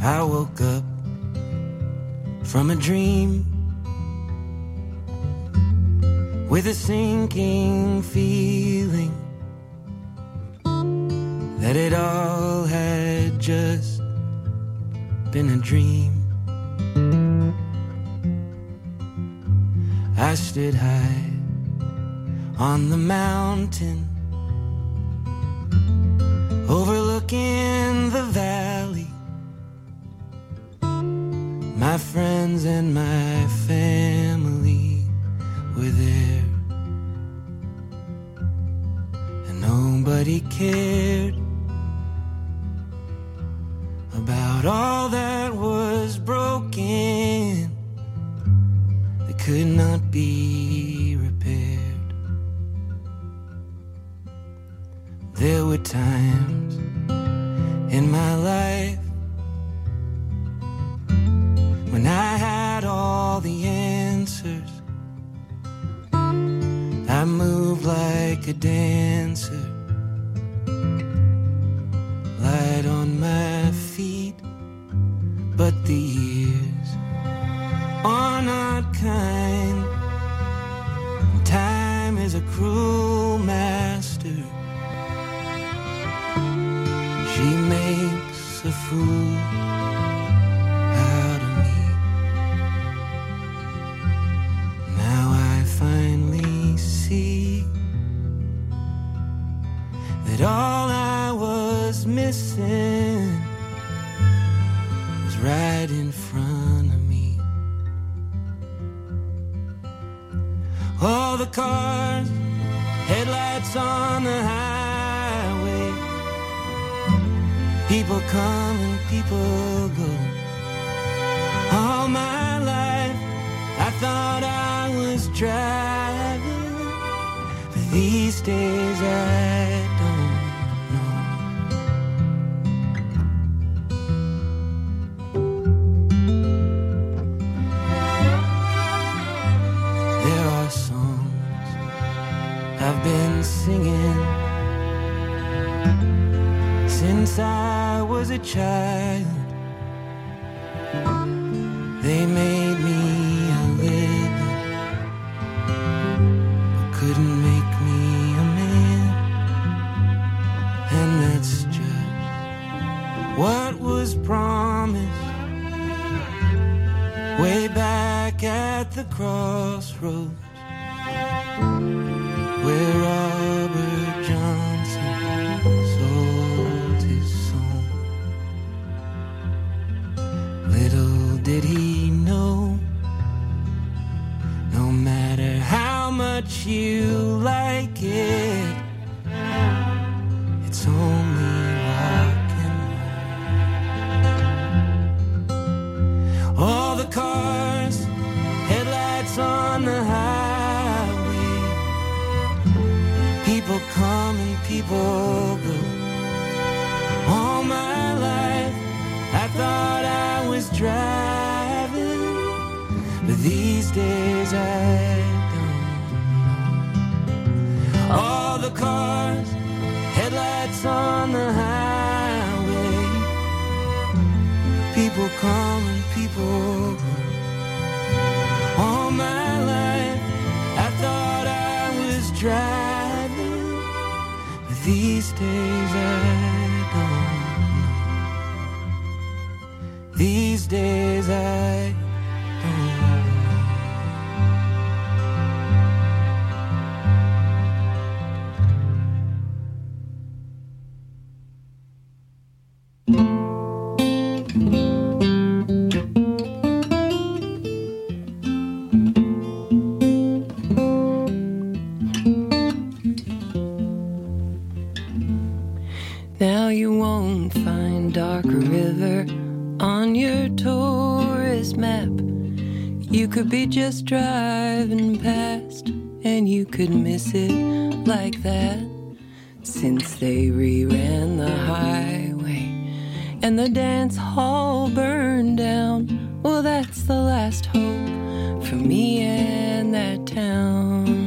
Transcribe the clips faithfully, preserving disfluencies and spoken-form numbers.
I woke up from a dream with a sinking feeling that it all had just been a dream. I stood high on the mountain overlooking the valley. My friends and my family were there, and nobody cared about all that was broken that could not be repaired. There were times in my life when I had all the answers. I moved like a dancer, light on my feet, but the years are not kind. Time is a cruel master. She makes a fool out of me. Now I finally see that all I was missing was right in front of me. All the cars, headlights on the highway, people come and people go. All my life I thought I was driving, but these days I don't know. There are songs I've been singing since I was a child. They made me a living, but couldn't make me a man. And that's just what was promised way back at the crossroads, where Robert Johnson sold his soul. Little did he know, no matter how much you like it, it's only rock and roll. All the cars, headlights on the highway, people come and people go. All my life I thought I was driving, but these days I don't know. All the cars, headlights on the highway, people come and people go. All my life I thought I was driving, but these days I don't know. These days I don't know. Now you won't find Darker River on your tourist map. You could be just driving past and you could miss it like that. Since they reran the highway and the dance hall burned down, well, that's the last hope for me and that town.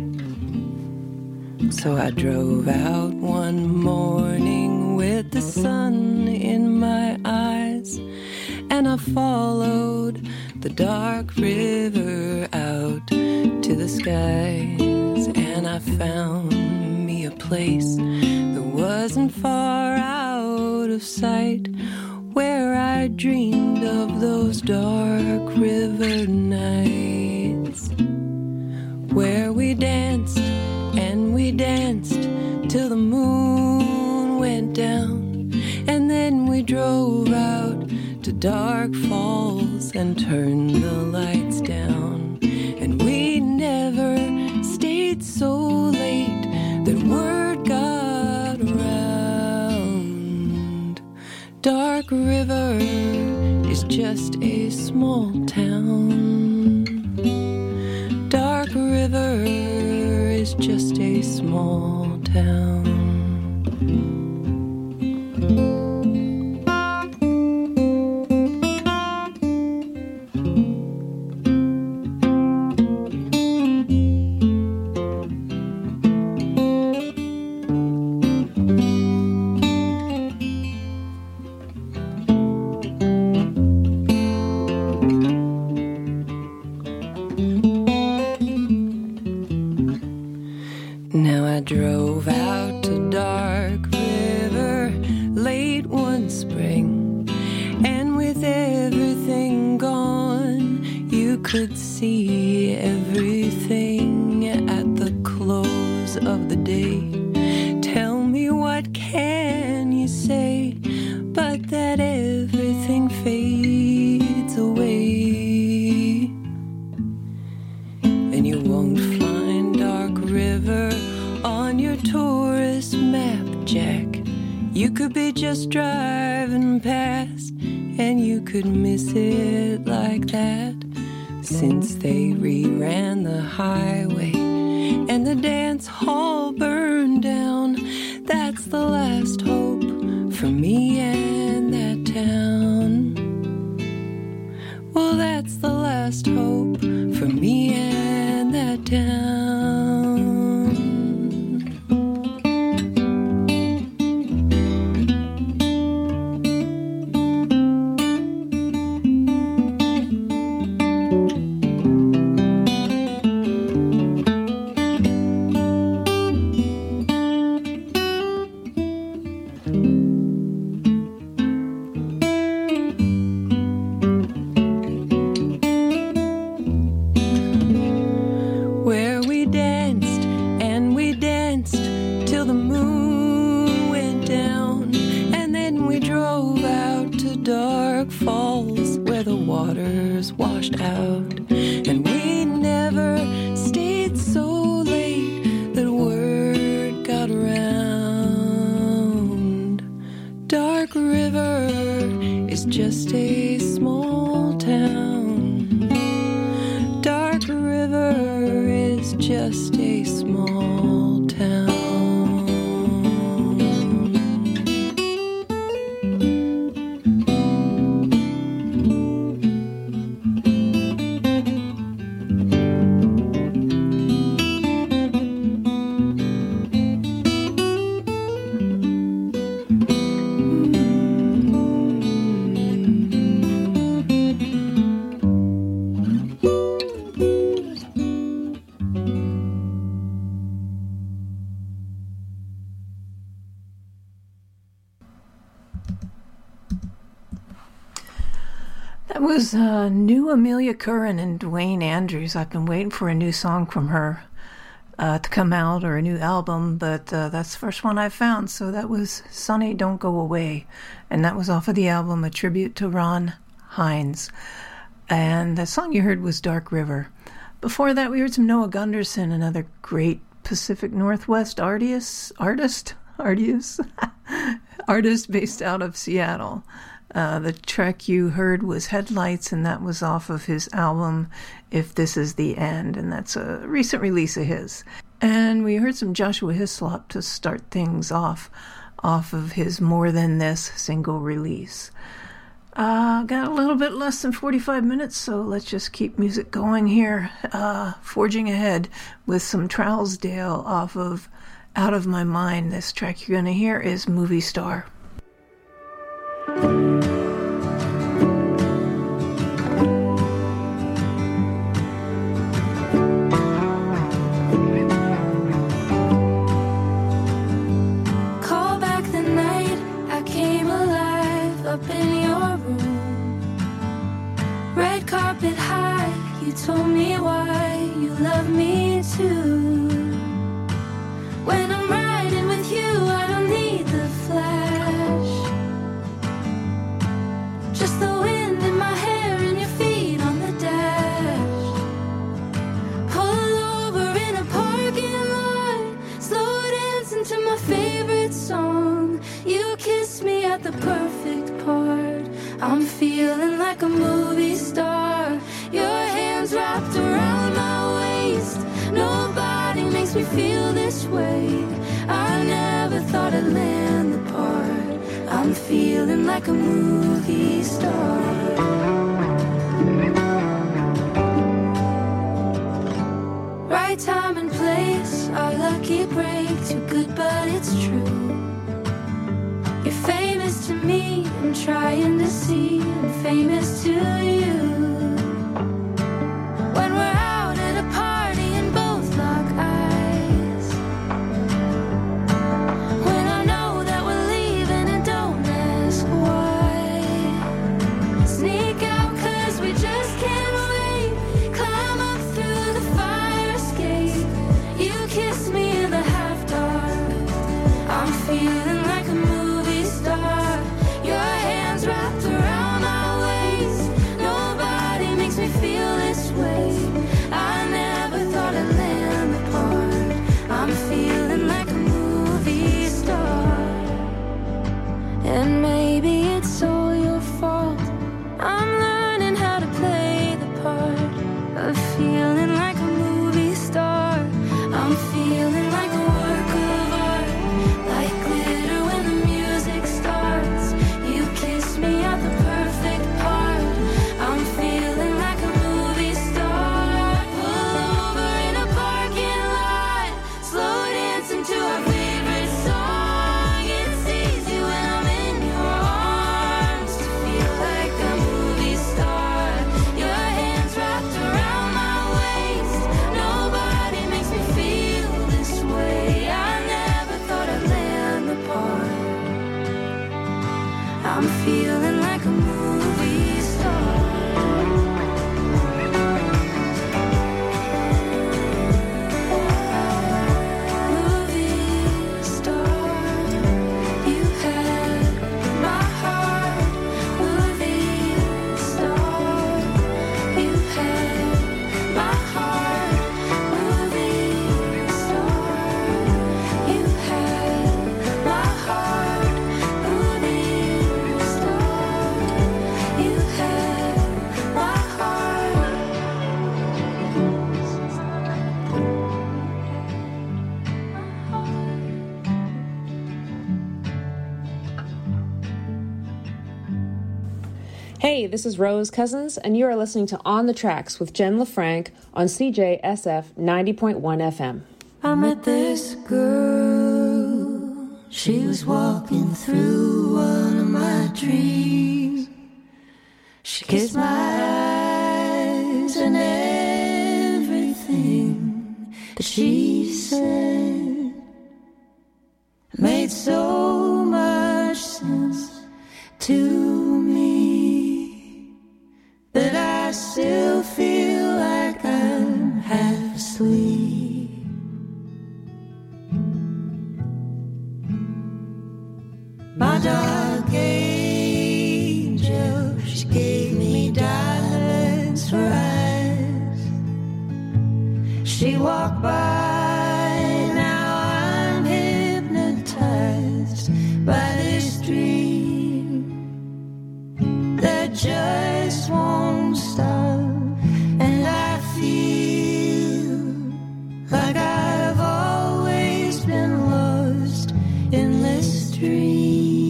So I drove out one morning with the sun in my eyes and I followed the dark river out to the skies, and I found me a place that wasn't far out of sight, where I dreamed of those dark river nights, where we danced and we danced till the moon went down, and then we drove out to Dark Falls and turned the lights down, and we never stayed so late that word got around. Dark River is just a small town. Dark River is just a small town. Drove out to Dark River late one spring, and with everything gone, you could see everything at the close of the day. Tell me, what can you say but that everything fades away, and you won't find Dark River on your tourist map, Jack. You could be just driving past, and you could miss it like that, since they reran the highway and the dance hall burned down. That's the last hope for me and that town. Well, that's the last hope for me and that town. Washed out, and we never stayed so late that word got around. Dark River is just a small town. Dark River is just a small town. That was uh, new Amelia Curran and Dwayne Andrews. I've been waiting for a new song from her uh, to come out, or a new album, but uh, that's the first one I found. So that was Sonny Don't Go Away, and that was off of the album A Tribute to Ron Hynes. And the song you heard was Dark River. Before that, we heard some Noah Gunderson, another great Pacific Northwest artist, artist, artist, artist based out of Seattle. Uh, the track you heard was Headlights, and that was off of his album If This Is the End, and that's a recent release of his. And we heard some Joshua Hislop to start things off, off of his More Than This single release. Uh, got a little bit less than forty-five minutes, so let's just keep music going here, uh, forging ahead with some Trousdale off of Out of My Mind. This track you're going to hear is Movie Star. Thank you. You told me why you love me too. When I'm riding with you, I don't need the flash. Just the wind in my hair and your feet on the dash. Pull over in a parking lot, slow dancing to my favorite song. You kiss me at the perfect part. I'm feeling like a movie star. Your hands wrapped around my waist. Nobody makes me feel this way. I never thought I'd land the part. I'm feeling like a movie star. Right time and place, our lucky break. Too good but it's true. You're famous to me, I'm trying to see. I'm famous to you. When we're out at a party and both lock eyes. When I know that we're leaving and don't ask why. Sneak out cause we just can't wait. Climb up through the fire escape. You kiss me in the half dark. I'm feeling like a movie star. Your hands wrapped around my waist. Nobody makes me feel this way. I never thought I'd land the part. I'm feeling like a movie star. And maybe it's all your fault. I'm learning how to play the part of feeling like a movie star. I'm feeling like a work of art, like glitter when the music starts. You kiss me at the perfect part. I'm feeling like a movie star. Pull over in a parking lot, slow dancing to our favorite song. It's easy when I'm in your arms to feel like a movie star. Your hands wrapped around my waist. Nobody makes me feel this way. I never thought I'd land the part. I'm feeling like a movie star. Movie star. You had my heart. Movie star. You had my heart. Movie star. You had my heart. Movie star. You had my heart. Hey, this is Rose Cousins, and you are listening to On the Tracks with Jen LaFranc on C J S F ninety point one F M. I met this girl. She was walking through one of my dreams. She kissed my eyes and everything that she said made so much sense to me that I still feel like I'm half asleep. My dark angel, she gave me diamonds for eyes. She walked by, now I'm hypnotized by this dream that just won't stop. And I feel like I've always been lost in this dream.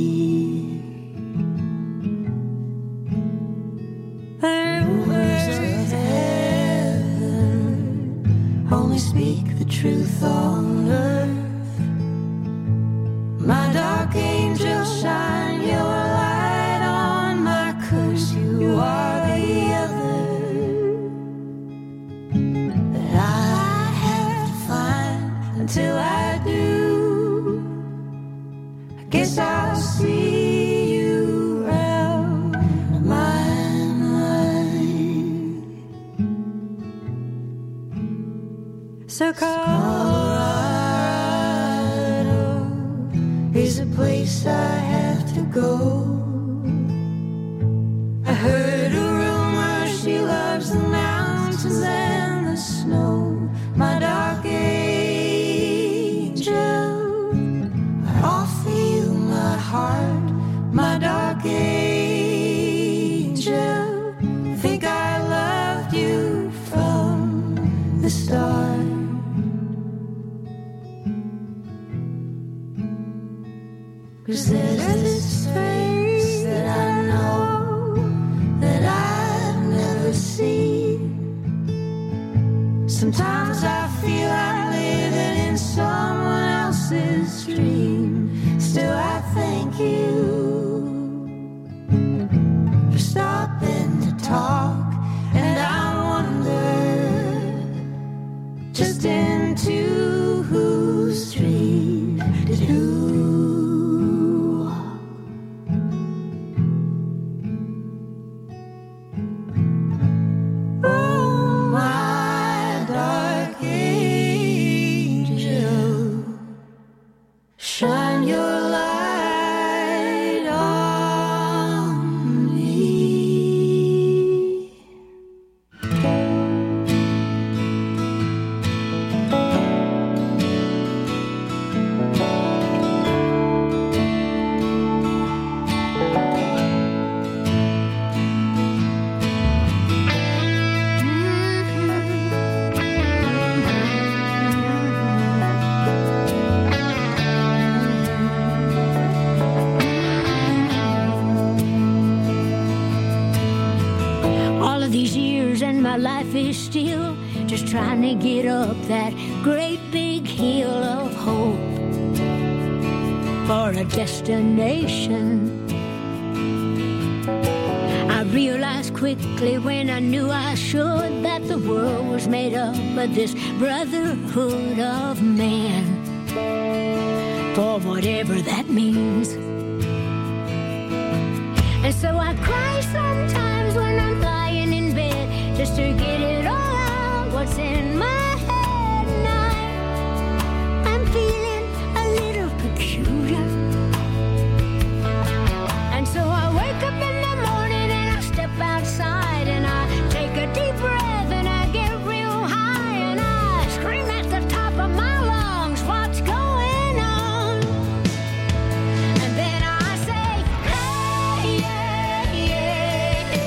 Only speak the truth on earth. My dark angel, shine your light on my curse. You are the other that I have to find. Until I do, I guess I'll see you around my mind. So Colorado is a place I have to go. I heard a rumor she loves the mountains and the snow. My dark angel, I offer you my heart. My dark angel, think I loved you from the start. Cause there's this face that I know that I've never seen. Sometimes I feel I'm living in someone else's dream. Still I thank you for stopping to talk. And I wonder just into whose street did who shine your light on me. My life is still just trying to get up that great big hill of hope for a destination. I realized quickly when I knew I should that the world was made up of this brotherhood of man, for whatever that means. And so I cry sometimes when I'm lying in bed, just to get it all out, what's in my head. And I, I'm feeling a little peculiar. And so I wake up in the morning and I step outside and I take a deep breath and I get real high and I scream at the top of my lungs, what's going on? And then I say, hey, yeah, yeah,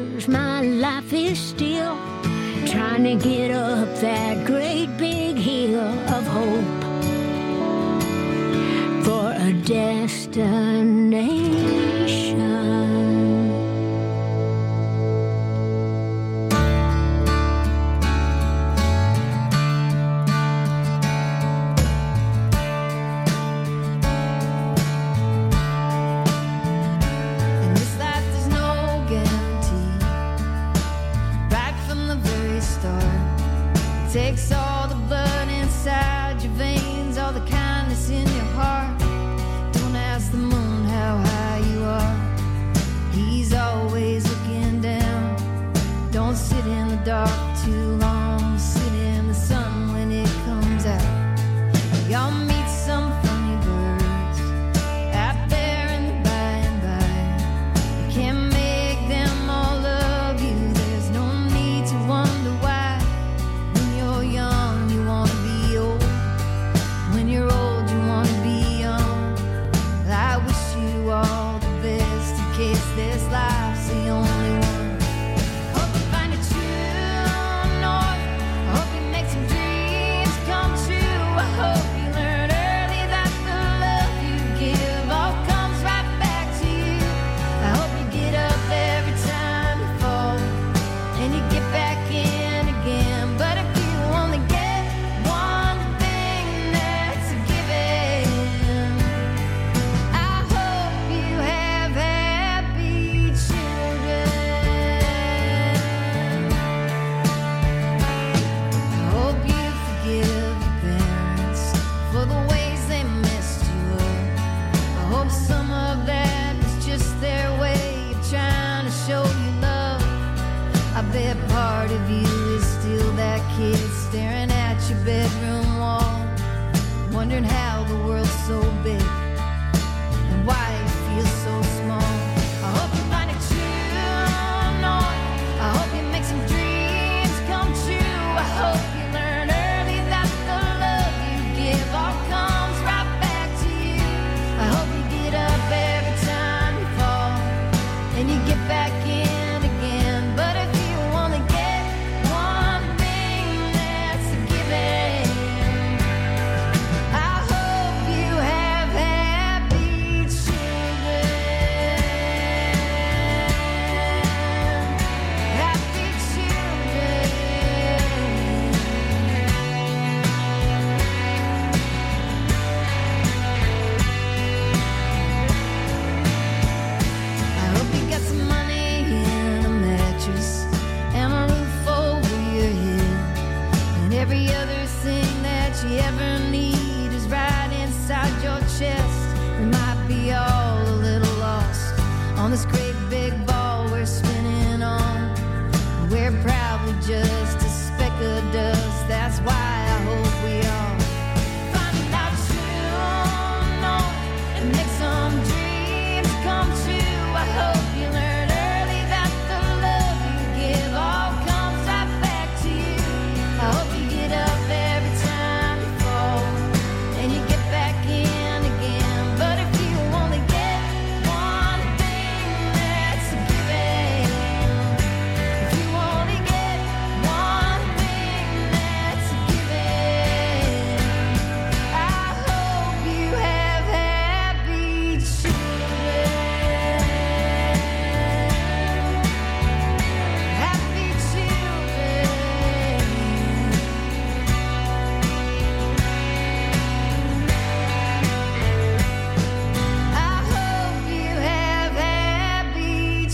knows my life is still trying to get up that great big hill of hope for a destination. Takes all the blood inside your veins, all the kindness in your heart. Don't ask the moon how high you are. He's always looking down. Don't sit in the dark too long. Sit in the sun when it comes out. Y'all meet some funny birds out there in the by and by. You can't make them all love you. There's no need to wonder why. Young, you want to be old. When you're old, you want to be young. I wish you all the best in case this life's the only one. Hope you find a true north. I hope you make some dreams come true. I hope you learn early that the love you give all comes right back to you. I hope you get up every time you fall and you get back in again. But if only get one thing that's a given. I hope you have happy children. I hope you forgive your parents for the ways they messed you up. I hope some of that was just their way of trying to show you love. I bet part of you is still that kid staring at your bedroom wall, wondering how the world's so big and why it feels so small. I hope you find a true north. I hope you make some dreams come true. I hope you learn early that the love you give all comes right back to you. I hope you get up every time you fall and you get back in again. But if you only get one thing that's a given, I hope you have happy children. Happy children. I hope you got some money in a mattress and a roof over your head, and every other thing that you ever need is right inside your chest. We might be all a little lost on this great big ball we're spinning on. We're probably just a speck of dust. That's why I hope we all find out true north and make some dreams come true. I hope you learn early that the love you give all comes right back to you. I hope you get up every time you fall and you get back in again. But if you only get one thing that's a given, if you only get one thing that's a given, I hope you have happy children. Happy children. I hope you have happy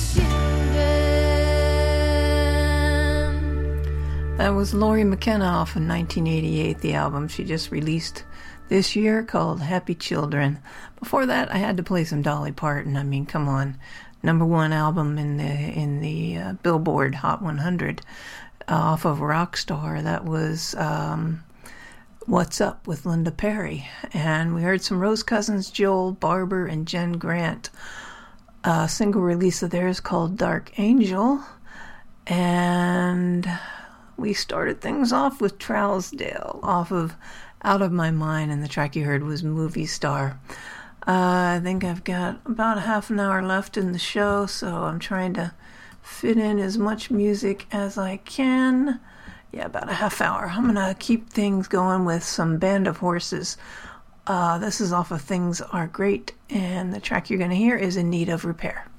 children. That was Laurie McKenna off in nineteen eighty-eight, the album she just released this year called Happy Children. Before that, I had to play some Dolly Parton. I mean, come on. Number one album in the in the uh, Billboard Hot one hundred uh, off of Rockstar. That was um, What's Up with Linda Perry. And we heard some Rose Cousins, Joel Barber, and Jen Grant. A single release of theirs called Dark Angel. And we started things off with Trousdale off of Out of My Mind, and the track you heard was Movie Star. Uh, I think I've got about a half an hour left in the show, so I'm trying to fit in as much music as I can. Yeah, about a half hour. I'm going to keep things going with some Band of Horses. Uh, this is off of Things Are Great, and the track you're going to hear is In Need of Repair.